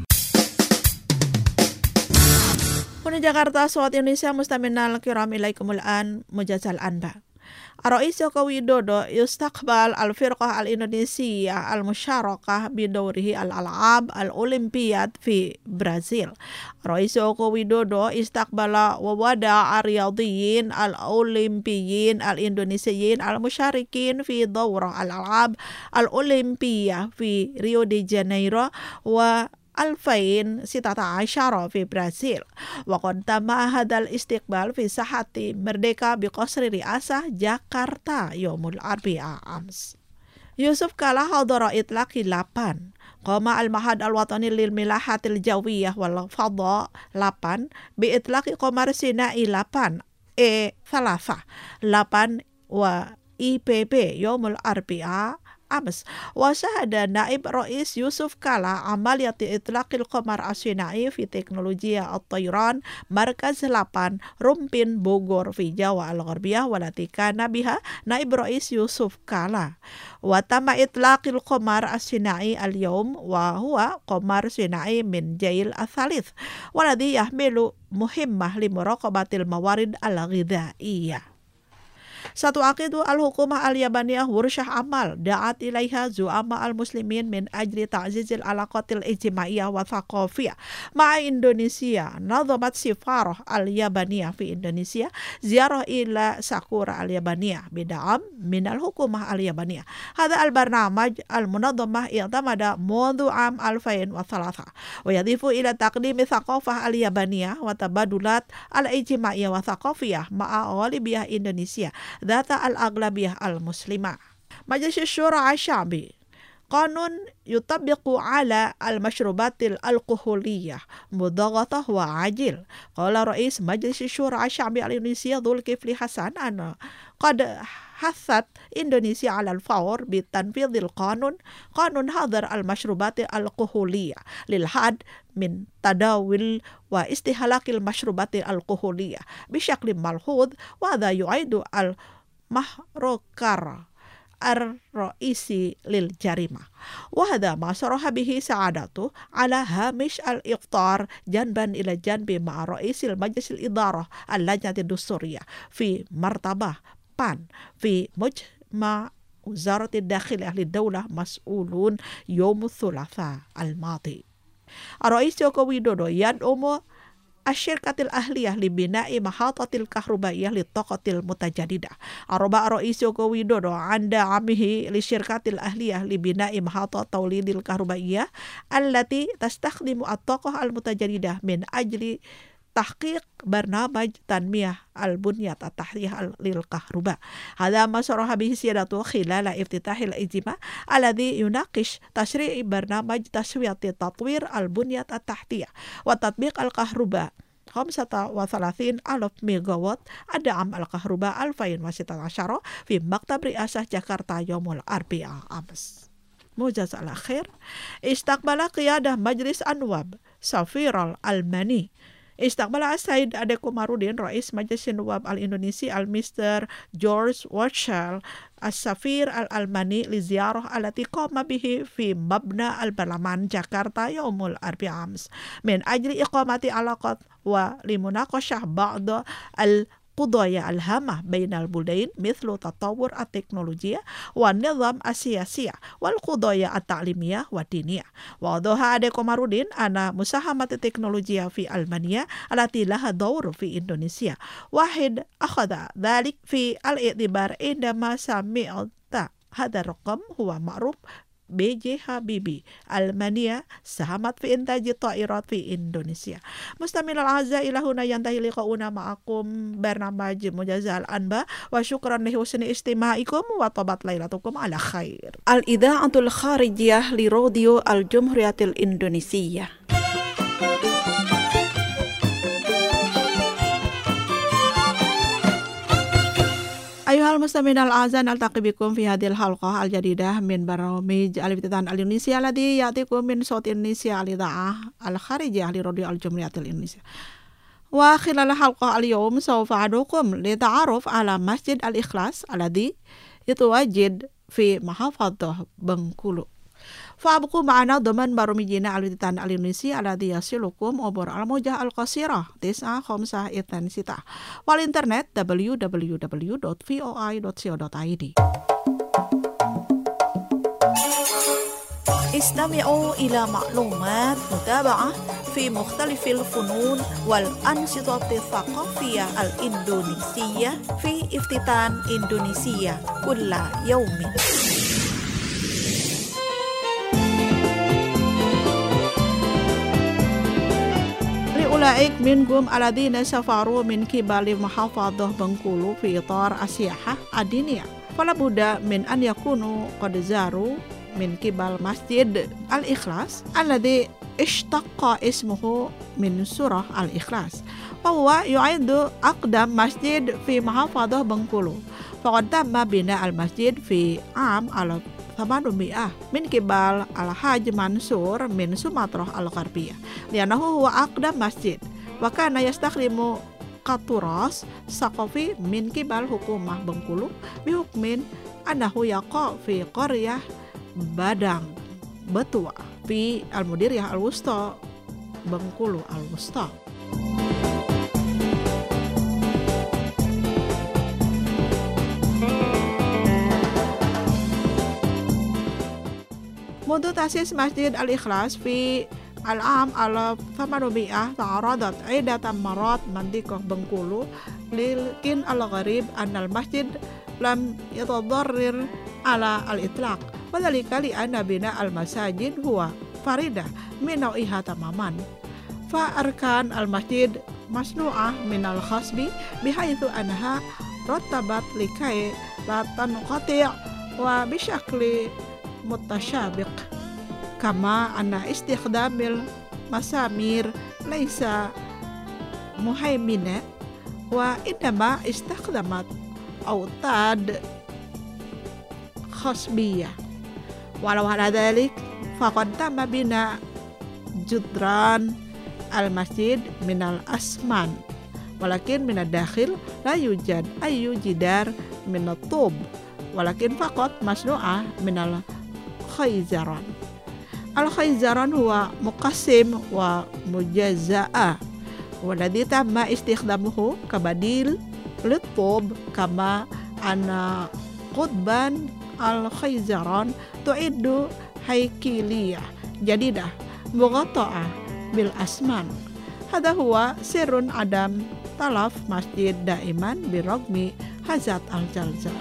Huna Jakarta, Suat Indonesia, Mustaminal Kiram Ilaikumul An, Mujazal Anba. Ar-Rais Joko Widodo yustaqbal al-firqah al-Indonesia al-musyarakah bidawrihi al-al'ab al-olimpiyad fi Brazil. Ar-Rais Joko Widodo istaqbala wa wada ar-riyadiyin al-olimpiyin al-indonesiyin al-musyarikin fi dawrah al-al'ab al-olimpiyah fi Rio de Janeiro wa 2016 في برازيل. وقد تم هذا الاستقبال في ساحة مردeka بقصر رئاسة جاكرتا يوم الأربعاء أمس. يوسف كالا حضر إطلاق 8 قام المعهد الوطني للملاحة الجوية والفضاء 8 بإطلاق قمر سينائي 8 E3 8 و IPB يوم الأربعاء أمس. وشهد نائب رئيس يوسف كالا عملية إطلاق القمر الصناعي في تكنولوجيا الطيران مركز 8 رمبين بوغور في جاوا الغربية والتي كان بها نائب رئيس يوسف كالا. وتم إطلاق القمر الصناعي اليوم وهو قمر صناعي من جيل الثالث والذي يحمل مهمة لمراقبة الموارد الغذائية. ستعقد الحكومة اليابانية ورشة عمل دعت إليها زعماء المسلمين من أجل تعزيز العلاقات الاجتماعية والثقافية مع إندونيسيا. نظمت سفارة اليابانية في إندونيسيا زيارة إلى ساكورا اليابانية بدعم من الحكومة اليابانية. هذا البرنامج المنظمة اعتمد منذ عام 2003 ويضيف إلى تقديم الثقافة اليابانية وتبادلات الاجتماعية والثقافية مع غالبية إندونيسيا ذات الأغلبية المسلمة. مجلس الشورى الشعبي قانون يطبق على المشروبات الألكحولية مضغطة وعاجل. قال رئيس مجلس الشورى الشعبي الإندونيسي ذو الكفل حسن أن قد حثت إندونيسيا على الفور بتنفيذ قانون حظر المشروبات الألكحولية للحد من تداول واستهلاك المشروبات الألكحولية بشكل ملحوظ. وهذا يعد المحركر الرئيسي للجريمة. وهذا ما صرح به سعادته على هامش الإفطار جنبا إلى جنب مع رئيس المجلس الإدارة اللجنة الدستورية في مرتبة بان في مجمع وزارة الداخلية للدولة مسؤولون يوم الثلاثاء الماضي. الرئيس جوكو ويدودو يدعم الشركة الأهلية لبناء محطة الكهربائية للطاقة المتجددة. أربع رئيس جوكو ويدودو عند دعمه للشركة الأهلية لبناء محطة توليد الكهربائية التي تستخدم الطاقة المتجددة من أجل تحقيق برنامج تنمية البنية التحتية للكهرباء. هذا ما صرح به سيادته خلال افتتاح الاجتماع الذي يناقش تشريع برنامج تسوية تطوير البنية التحتية وتطبيق الكهرباء 35,000 ميجاوات الدعم الكهرباء 2016 في مكتب رئاسة جاكرتا يوم الأربعاء أمس. موجز الأخير استقبل قيادة مجلس النواب سفير الألماني. استقبل السيد أدي كومارودين رئيس مجلس النواب الإندونيسي المستر جورج واتشال السفير الألماني لزيارة التي قام به في مبنى البرلمان جاكرتا يوم الأربعاء أمس من أجل إقامة علاقات ولمناقشة بعض القضايا الهامة بين البلدين مثل تطور التكنولوجيا والنظام السياسي والقضايا التعليمية والدينية. وأوضح أدي كومارودين أن مساهمة التكنولوجيا في ألمانيا التي لها دور في إندونيسيا واحد أخذ ذلك في الاعتبار عندما سمعت هذا الرقم هو معروف BJ Habibie ألمانيا ساهمت في إنتاج الطائرات في إندونيسيا. مستمعينا الأعزاء، إلى هنا ينتهي لقاؤنا معكم برنامج مجازة الأنباء، وشكرا لحسن استماعكم وطابت ليلتكم على خير. الإذاعة الخارجية لراديو الجمهورية الإندونيسية. أيها المستمعين الأعزاء، نلتقي بكم في هذه الحلقة الجديدة من برامج الافتتان الإندونيسيا الذي يأتيكم من صوت إندونيسيا الإذاعة الخارجية لراديو الجمهورية الإندونيسية. وخلال الحلقة اليوم سوف أدعوكم للتعرف على مسجد الإخلاص الذي يتواجد في محافظة بنكولو. فابقوا معنا ضمن برامجنا الافتتان الإندونيسيا الذي يصلكم عبر الموجة القصيرة 9526 والإنترنت www.voi.co.id. استمعوا إلى معلومات متابعة في مختلف الفنون والأنشطة الثقافية الإندونيسية في افتتان إندونيسيا كل يوم. أولئك منكم الذين سافروا من قبل محافظة بنكولو في إطار السياحة الدينية فلا بد من أن يكونوا قد زاروا من قبل مسجد الإخلاص الذي اشتق اسمه من سورة الإخلاص، وهو يعد أقدم مسجد في محافظة بنكولو. فقد تم بناء المسجد في عام 800 من قبل الحاج منصور من سومطرة الغربية، لأنه هو أقدم مسجد وكان يستخدم كتراث ثقافي من قبل حكومة بنكولو بحكم أنه يقع في قرية بدang بتوا في المديرية الوسطى بنكولو الوسطى. منذ تأسيس مسجد الإخلاص في العام 1800 تعرضت عدة مرات منطقة بنكولو، لكن الغريب أن المسجد لم يتضرر على الإطلاق، وذلك لأن بناء المساجد هو فريدة من نوعها تماما. فأركان المسجد مصنوعة من الخشب بحيث أنها رتبت لكي لا تنقطع وبشكل متشابك، كما أن استخدام المسامير ليس مهيمنة وإنما استخدمت أوتاد خشبية. ولو على ذلك فقد تم بناء جدران المسجد من الأسمان، ولكن من الداخل لا يوجد أي جدار من الطوب، ولكن فقط مصنوعة من الخيزران. الخيزران هو مقسم ومجزأ والذي تم استخدامه كبديل للطوب، كما أن قضبان الخيزران تعد هيكلية جديدة مغطاة بالأسمان. هذا هو سر عدم تلف مسجد دائما برغم هزات الزلزال.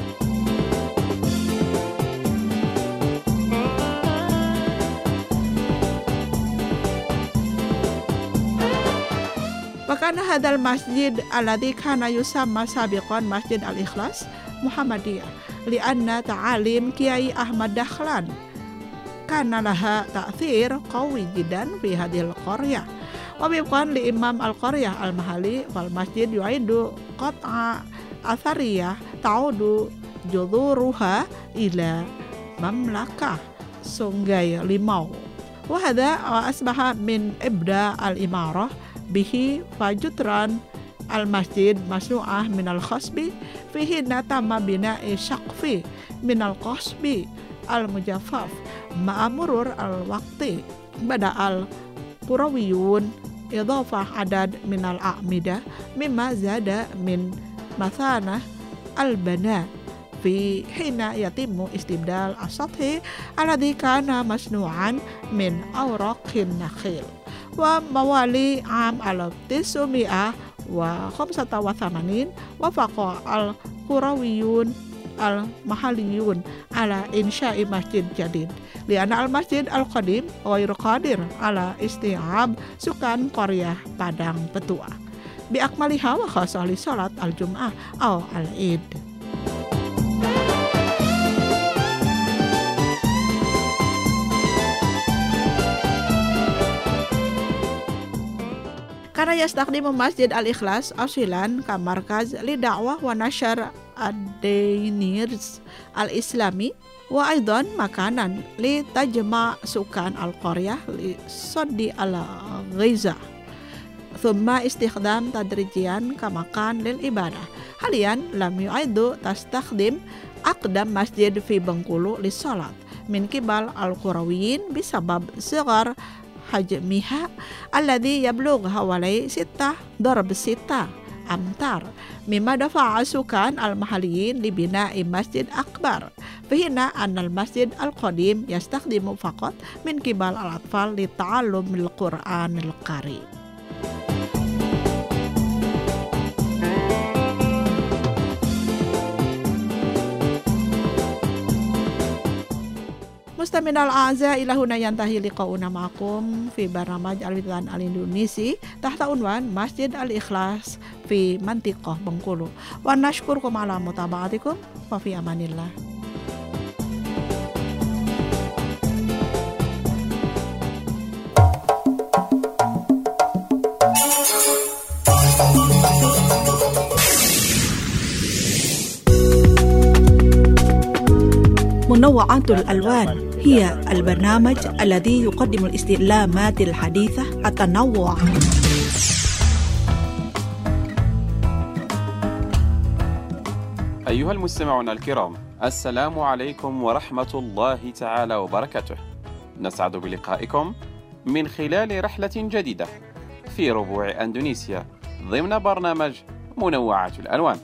وكان هذا المسجد الذي كان يسمى سابقا مسجد الإخلاص محمدية، لأن تعاليم كياي أحمد دخلان كان لها تأثير قوي جدا في هذه القرية. وبيبقى لإمام القرية المحلي، فالمسجد يعد قطعة أثرية تعود جذورها إلى مملكة سونغاي ليماو، وهذا أصبح من إبداع الإمارة به. فجدران المسجد مصنوعة من الخشب، في حين تم بناء سقف من الخشب المجفف. مع مرور الوقت بدأ القرويون إضافة عدد من الأعمدة مما زاد من مثانة البناء، في حين يتم استبدال السطح الذي كان مصنوعا من أوراق النخيل. وموالي عام 1985 وافق القرويون المحليون على إنشاء مسجد جديد لأن المسجد القديم غير قادر على استيعاب سكان قرية Padang Petua بأكملها وخاصة لصلاة الجمعة أو العيد. Karena يستخدم مسجد الإخلاص أصلا كمركز لدعوة ونشر الدينيرز الإسلامي وأيضا مكانا لتجمع سكان القرية لصد الغزة ثم استخدام تدريجيا كمكان للعبادة. حاليا لم يعد تستخدم أقدم مسجد في بنغولو للصلاة من قبل القرويين بسبب صغر حجمها الذي يبلغ حوالي 6x6 أمتار مما دفع السكان المحليين لبناء مسجد أكبر في حين أن المسجد القديم يستخدم فقط من قبل الأطفال لتعلم القرآن الكريم. مستمعينا الأعزاء، إلى هنا ينتهي لقاؤنا معكم في برنامج الوطن الإندونيسي تحت عنوان مسجد الإخلاص في منطقة بنغولو، ونشكركم على متابعتكم وفي أمان الله. منوعات الألوان هي البرنامج الذي يقدم الاستعلامات الحديثة التنوع. أيها المستمعون الكرام، السلام عليكم ورحمة الله تعالى وبركاته. نسعد بلقائكم من خلال رحلة جديدة في ربوع أندونيسيا ضمن برنامج منوعات الألوان.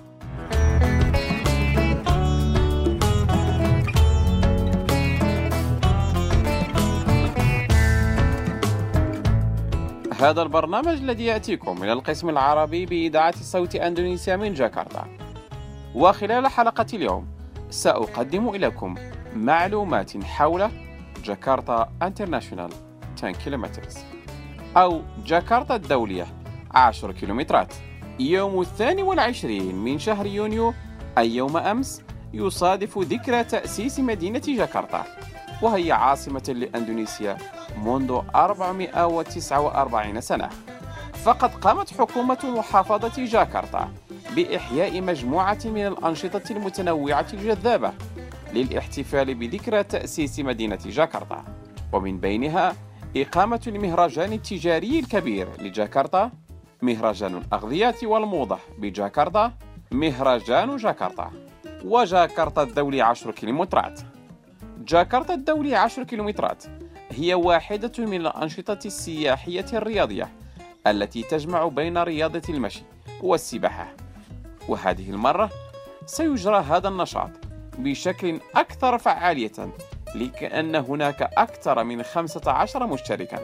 هذا البرنامج الذي يأتيكم من القسم العربي بإذاعة صوت أندونيسيا من جاكرتا. وخلال حلقة اليوم سأقدم إليكم معلومات حول جاكرتا انترناشونال 10 كيلومترز أو جاكرتا الدولية 10 كيلومترات. يوم 22 من شهر يونيو أي يوم أمس يصادف ذكرى تأسيس مدينة جاكرتا، وهي عاصمة لأندونيسيا منذ 449 سنة. فقد قامت حكومة محافظة جاكرتا بإحياء مجموعة من الأنشطة المتنوعة الجذابة للاحتفال بذكرى تأسيس مدينة جاكرتا، ومن بينها إقامة المهرجان التجاري الكبير لجاكرتا، مهرجان الأغذية والموضة بجاكرتا، مهرجان جاكرتا، وجاكرتا الدولي 10 كيلومترات. جاكرتا الدولي 10 كيلومترات هي واحدة من الأنشطة السياحية الرياضية التي تجمع بين رياضة المشي والسباحة، وهذه المرة سيجرى هذا النشاط بشكل أكثر فعالية لأن هناك أكثر من 15 مشتركا.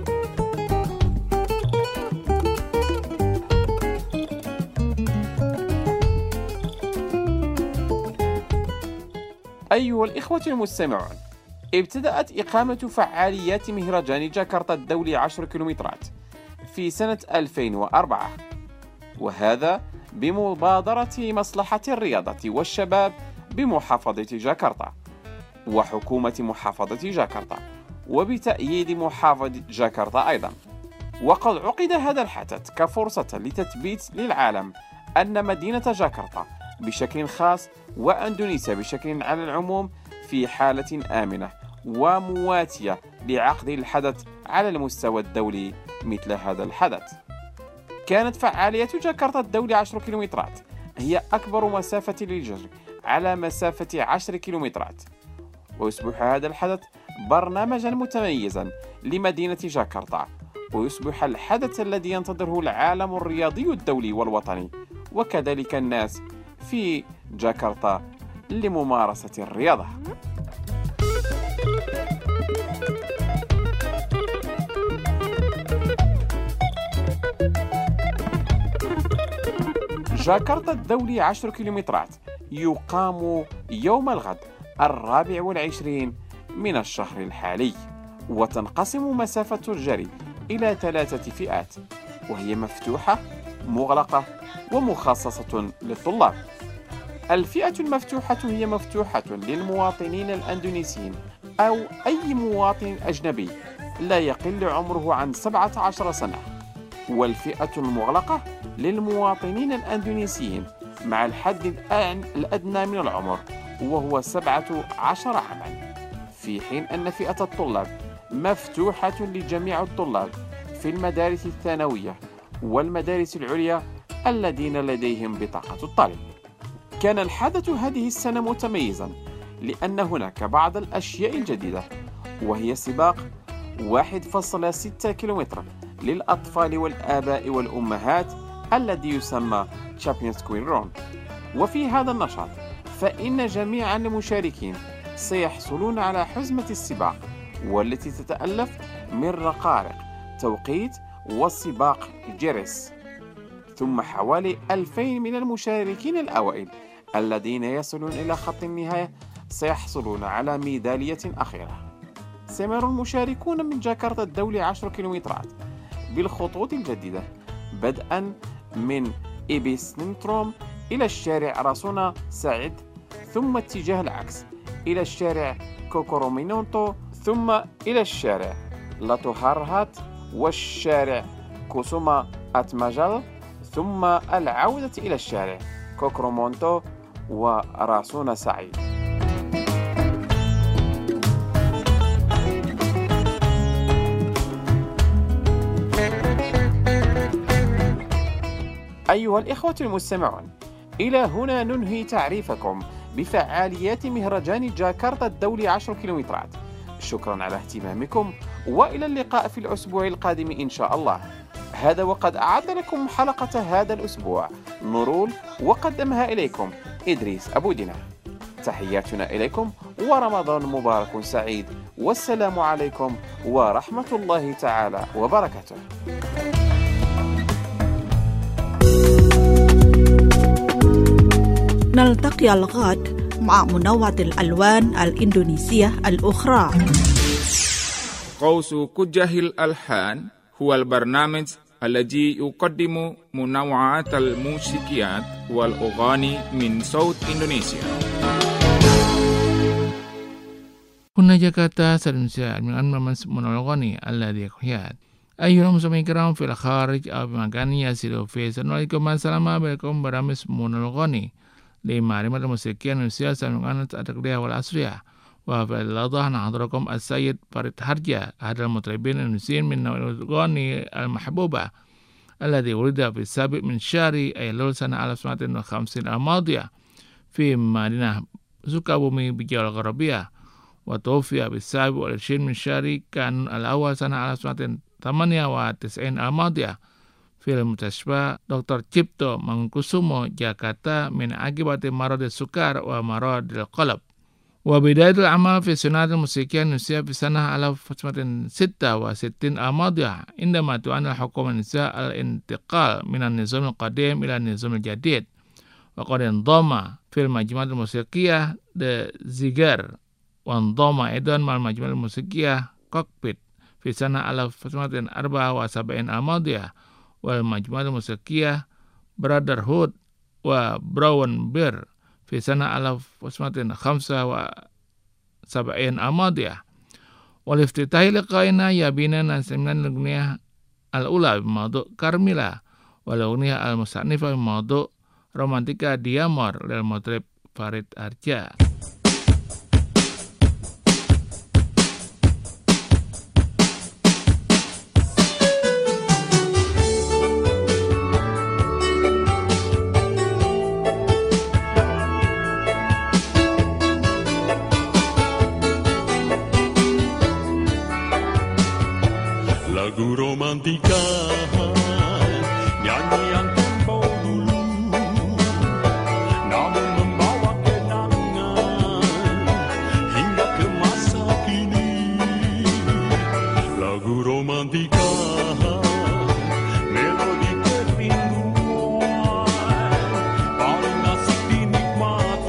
أيها الإخوة المستمعون، ابتدأت إقامة فعاليات مهرجان جاكرتا الدولي 10 كيلومترات في سنة 2004، وهذا بمبادرة مصلحة الرياضة والشباب بمحافظة جاكرتا وحكومة محافظة جاكرتا وبتأييد محافظة جاكرتا أيضا. وقد عقد هذا الحدث كفرصة لتثبيت للعالم أن مدينة جاكرتا بشكل خاص وأندونيسيا بشكل على العموم في حالة آمنة ومواتية لعقد الحدث على المستوى الدولي مثل هذا الحدث. كانت فعالية جاكرتا الدولي 10 كيلومترات هي أكبر مسافة للجري على مسافة 10 كيلومترات، ويصبح هذا الحدث برنامجا متميزا لمدينة جاكرتا، ويصبح الحدث الذي ينتظره العالم الرياضي الدولي والوطني وكذلك الناس في جاكرتا لممارسة الرياضة. جاكرتا الدولي 10 كيلومترات يقام يوم الغد 24 من الشهر الحالي. وتنقسم مسافة الجري إلى 3 فئات، وهي مفتوحة، مغلقة، ومخصصة للطلاب. الفئة المفتوحة هي مفتوحة للمواطنين الأندونيسيين أو أي مواطن أجنبي لا يقل عمره عن 17 سنة. والفئة المغلقة للمواطنين الأندونيسيين مع الحد الأدنى من العمر وهو 17 عاما، في حين أن فئة الطلاب مفتوحة لجميع الطلاب في المدارس الثانوية والمدارس العليا الذين لديهم بطاقة الطالب. كان الحدث هذه السنة متميزا لأن هناك بعض الأشياء الجديدة، وهي سباق 1.6 كيلومتر للأطفال والآباء والأمهات الذي يسمى Champions Queen Run. وفي هذا النشاط فإن جميع المشاركين سيحصلون على حزمة السباق، والتي تتألف من رقارق توقيت والسباق جرس. ثم حوالي 2000 من المشاركين الأوائل الذين يصلون إلى خط النهاية سيحصلون على ميدالية أخيرة. سيمر المشاركون من جاكرتا الدولي 10 كيلومترات بالخطوط الجديدة، بدءا من إبيسنتروم إلى الشارع راسونا سعيد، ثم اتجاه العكس إلى الشارع كوكورومينونتو، ثم إلى الشارع لاتوهارهات والشارع كوسوما أتماجال، ثم العودة إلى الشارع كوكرومونتو وراسونا سعيد. أيها الإخوة المستمعون، إلى هنا ننهي تعريفكم بفعاليات مهرجان جاكرتا الدولي 10 كيلومترات. شكرا على اهتمامكم، وإلى اللقاء في الأسبوع القادم إن شاء الله. هذا وقد أعد لكم حلقة هذا الأسبوع نورول، وقدمها إليكم إدريس أبو دينا. تحياتنا إليكم ورمضان مبارك سعيد، والسلام عليكم ورحمة الله تعالى وبركاته. نلتقي الغد مع منوعة الألوان الإندونيسية الأخرى. قوس كجه الألحان هو البرنامج الذي يقدم منوعات الموسيقيات والأغاني من صوت إندونيسيا. هنا جاكرتا سلمسيا من الممس منوغاني الذي يحيات. أيها المستمعين الكرام في الخارج أو بمكان يسيروا فيه، سنوالكم السلام عليكم برامج منوغاني لمعرفة الموسيقى الإندونيسية سمعنا التقليدية والعصرية. وفي اللحظة نحضركم السيد فريد هرجة، أحد المطربين الإندونيسيين من نوع الأغاني المحبوبة الذي ولد في السابع من شهر أيلول سنة 1950 الماضية في مدينة سوكابومي بالجبال الغربية، وتوفي بالسابع والعشرين من شهر كانون الأول سنة 1998 الماضية في المستشفى دكتور Cipto Mangunkusumo جاكرتا من عقبة مرض السكر ومرض القلب. وبداية العمل في صناعة الموسيقى الإندونيسية في سنة 1966 الماضية، عندما تعاني الحكومة الإندونيسية الانتقال من النظام القديم إلى النظام الجديد. وقد انضم في المجموعة الموسيقية The Zigar، وانضم أيضا مع المجموعة الموسيقية كوكبيت في سنة 1974 الماضية، والمجموعة الموسيقية Brotherhood وبراون بير في سنة 1975 الماضية. والافتتاح لقائنا يبينا نسمع الأغنية الأولى بموضوع كارميلا، والأغنية المستأنفة بموضوع رومانتيكا ديامور للمطرب فريد هرجة. Lagu romantika, nyanyian tempo dulu, namun membawa kenangan hingga ke masa kini. Lagu romantika, melodi kerinduan, paling asik dinikmati.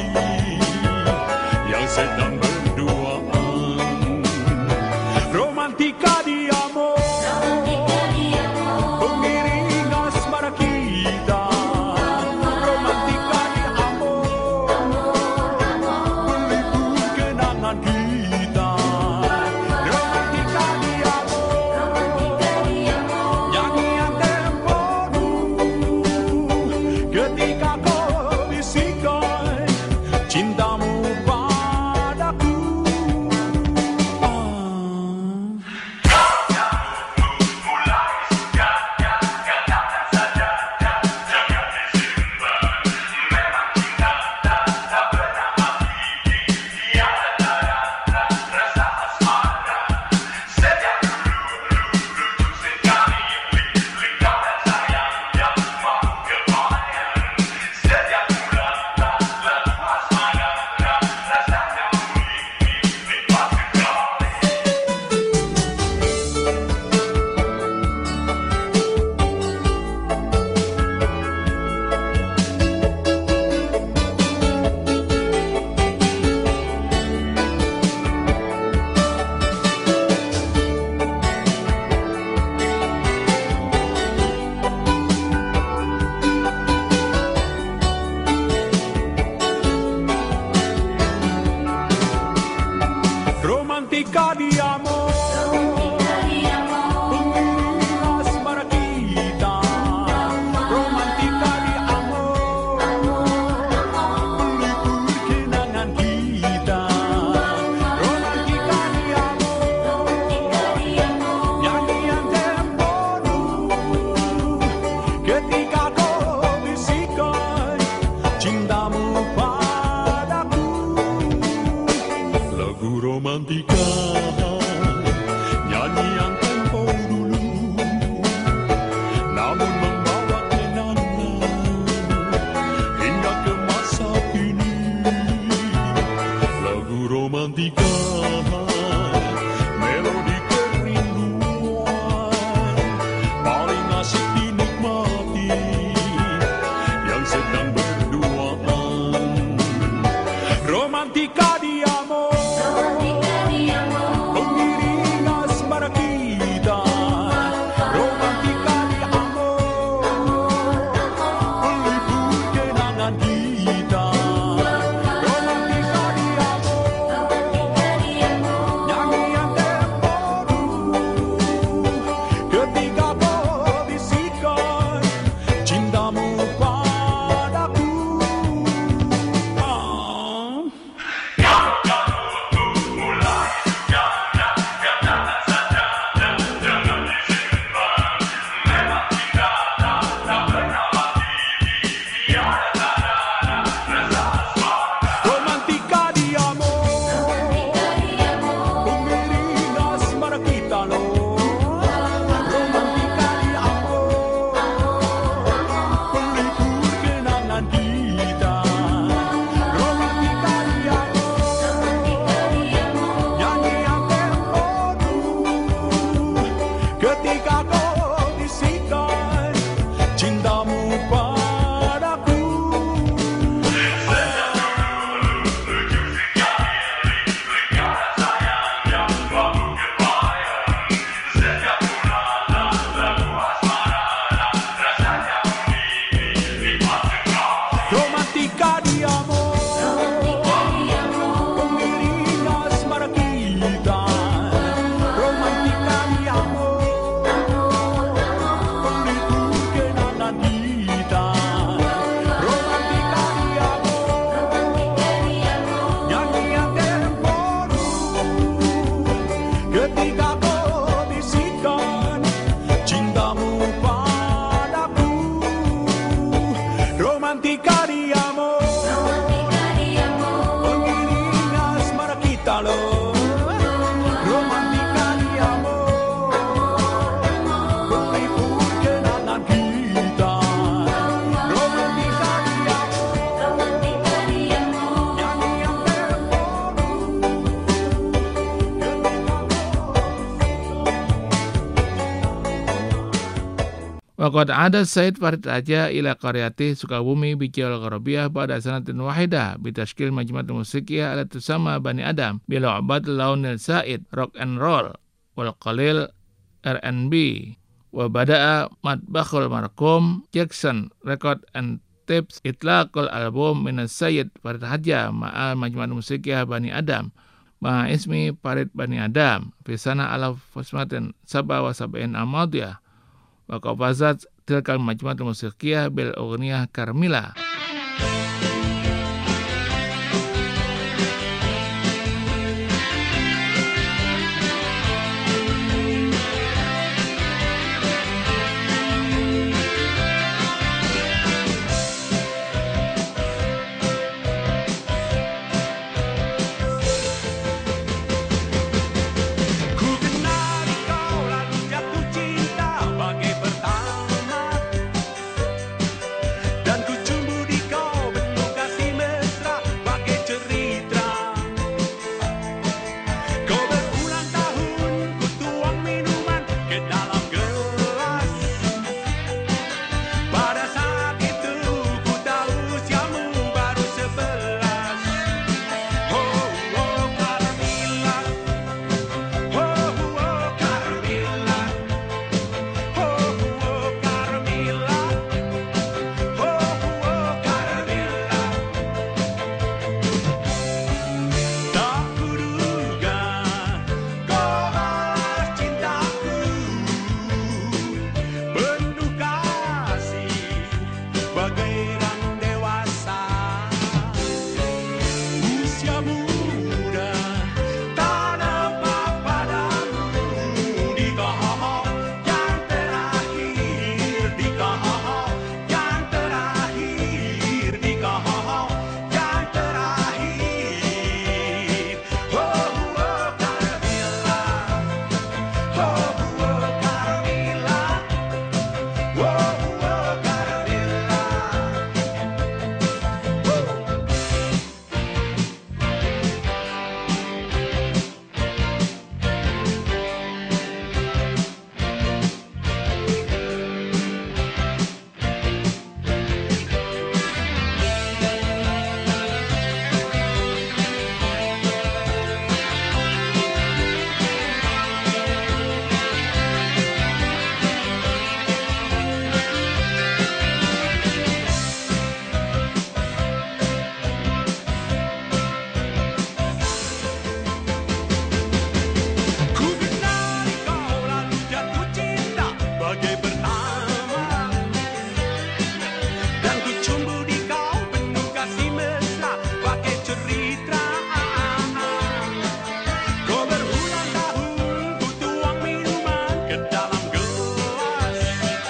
asik dinikmati yang sedang berduaan. Romantika di amor, pengiring asmara kita. Romantika di amor, pelipur kenangan kita. Romantika di amor, nyanyian tempo dulu ketika kau bisikan cintamu padaku. Romantika di amor, pengiring asmara kita loh. Romantika di amor, pelipur kenangan kita. Romantika di amor, nyanyian tempo dulu ketika kau bisikan cintamu padaku. Romantika di amor, pengiring asmara kita. Romantika di amor, pelipur kenangan kita. Romantika di amor, nyanyian tempo dulu ketika kau bisikan cintamu padaku. Romantika di amor, pengiring asmara kita loh. Romantika di amor, pelipur kenangan kita. Romantika di amor, nyanyian tempo Waqad ada Said Farid Raja ila qaryati Sukabumi bijal Gharabiah pada sanatin wahidah bitashkil majmu'atul musiqiyah ala tusamma Bani Adam bil'ubad launil Said rock and roll wal qalil R&B wa bada'a matbakhul markum Jackson record and tapes itlaqul album min Sayyid Farid Raja ma'al majmu'atul musiqiyah Bani Adam ma ismi Farid Bani Adam fi sana alaf fasmatin sab'a wa sab'in al-madiyah wa qafazat tilkal majmu'atul musiqiyah bil ughniyah karmila. Ku kenal kau lalu jatuh cinta bagai pertama, dan ku cemburu bersama. Dan ku cumbu di kau penuh kasih mesra pakai cerita. Kau berulang tahun ku tuang minuman ke dalam gelas.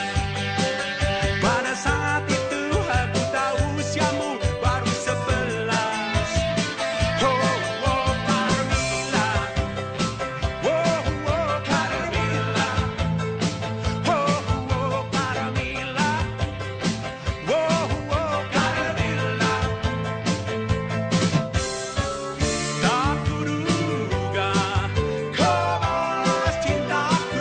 Pada saat itu aku tahu usiamu baru 11. Oh, oh, Carmilla. Oh, oh, Carmilla. Oh, oh, Carmilla. Oh, oh, Carmilla. Tak kuduga kau balas cintaku,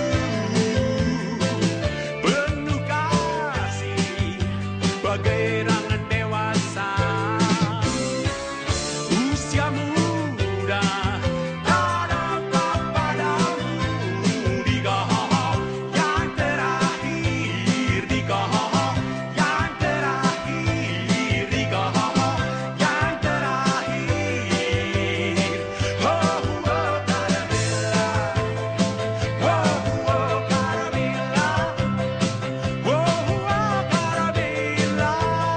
penuh kasih bagai rangan dewasa. Usia muda tak dapat padamu di kau yang terakhir, di kau yang terakhir, di kau yang terakhir. Oh, oh, Carmilla. Oh, oh, Carmilla. Oh, oh, Carmilla.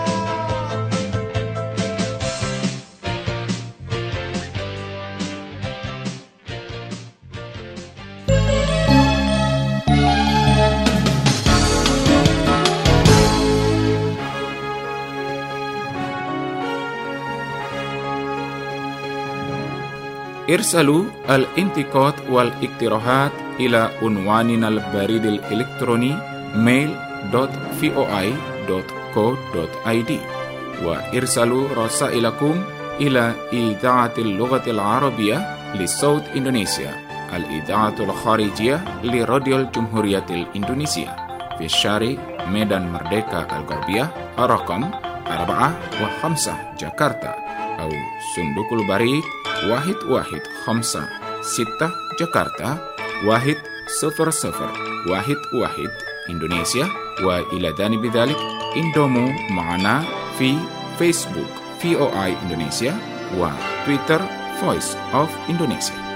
ارسلوا الانتقاد والاقتراحات إلى عنواننا البريد الإلكتروني mail.voi.co.id وارسلوا رسائلكم إلى إذاعة اللغة العربية لصوت إندونيسيا الإذاعة الخارجية لراديو الجمهورية الإندونيسية في الشارع ميدان مردeka الغربية رقم 4 و5 جاكرتا أو صندوق البريد 1156 جاكرتا 10011 إندونيسيا. وإلى جانب ذلك انضموا معنا في فيسبوك VOA إندونيسيا وتويتر Voice of Indonesia.